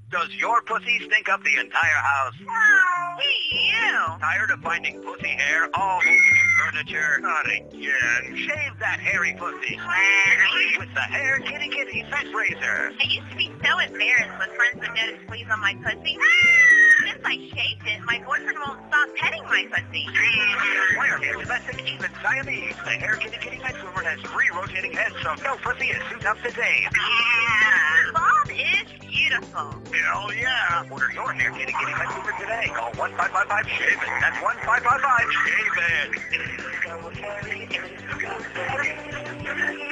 Does your pussy stink up the entire house? Ew. Tired of finding pussy hair all over the furniture? Not again. Shave that hairy pussy with the Hair Kitty Kitty Fence Razor. I used to be so embarrassed when friends would notice fleas on my pussy. Since I shaved it, my boyfriend won't stop petting my pussy. Wire hair, domestic, even Siamese. The Hair Kitty Kitty Fence Groomer has 3 rotating heads, so no pussy is suit up today. Bob is beautiful. Hell yeah! Order your Hair Kitty Kitty Fence Groomer today. Call 1-555-SHAVE-IT. That's 1-555-SHAVE-IT.